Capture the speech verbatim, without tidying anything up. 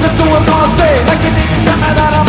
Cause two are gonna stay like you did something that I